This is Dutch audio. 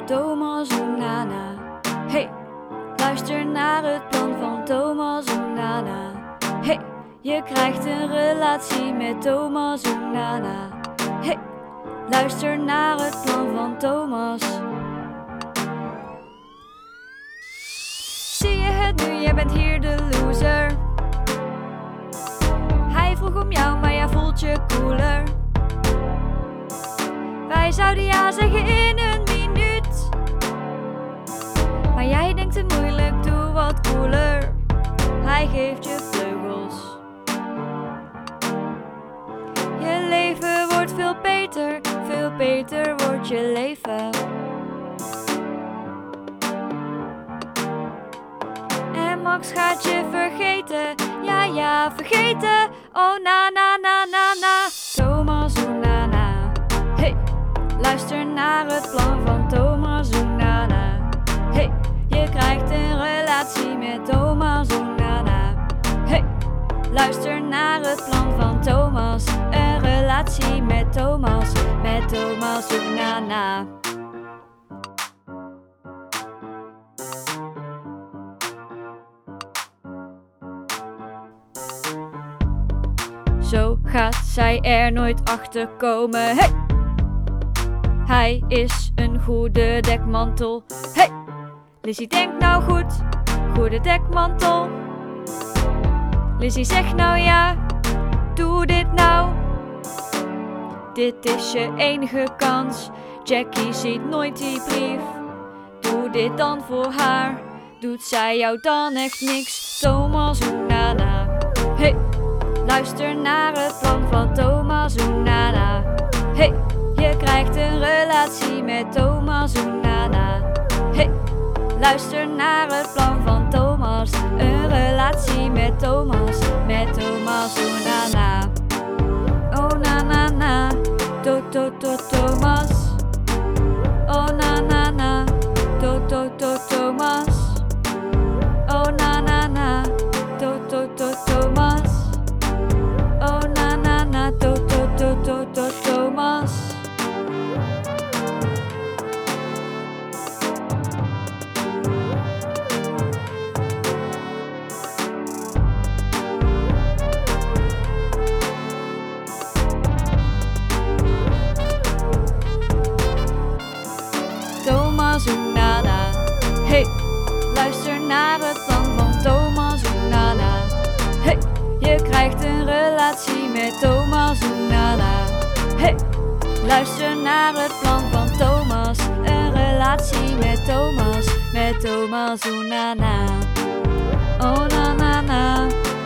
Thomas Oenana. Hey, luister naar het plan van Thomas Oenana. Hey, je krijgt een relatie met Thomas Oenana. Hey, luister naar het plan van Thomas. Zie je het nu, jij bent hier de loser. Hij vroeg om jou, maar jij voelt je cooler. Wij zouden ja zeggen in een minuut, maar jij denkt te moeilijk, doe wat cooler. Hij geeft je vleugels. Je leven wordt veel beter wordt je leven. En Max gaat je vergeten, ja, vergeten. Oh na. Thomas Oenana. Hey, luister naar het plan van Thomas Oenana. Hey, je krijgt een relatie met Thomas Oenana. Hey, luister naar het plan van Thomas. Een relatie met Thomas Oenana. Zo gaat zij er nooit achter komen. Hey! Hij is een goede dekmantel. Hey! Lizzie denkt nou goed, goede dekmantel. Lizzie zegt nou ja, doe dit nou. Dit is je enige kans. Jackie ziet nooit die brief. Doe dit dan voor haar. Doet zij jou dan echt niks? Thomas Oenana. Hey! Luister naar het plan van Thomas Oenana. Hey, je krijgt een relatie met Thomas Oenana. Hey, luister naar het plan van Thomas. Een relatie met Thomas Oenana. Oh na, Thomas. Oh na, Thomas. Oh na, Thomas. Oh na, Thomas. Thomas Oenana. Hey, luister naar het plan van Thomas Oenana. Hey, je krijgt een relatie met Thomas Oenana. Hey, luister naar het plan van Thomas. Een relatie met Thomas Oenana. Oh na.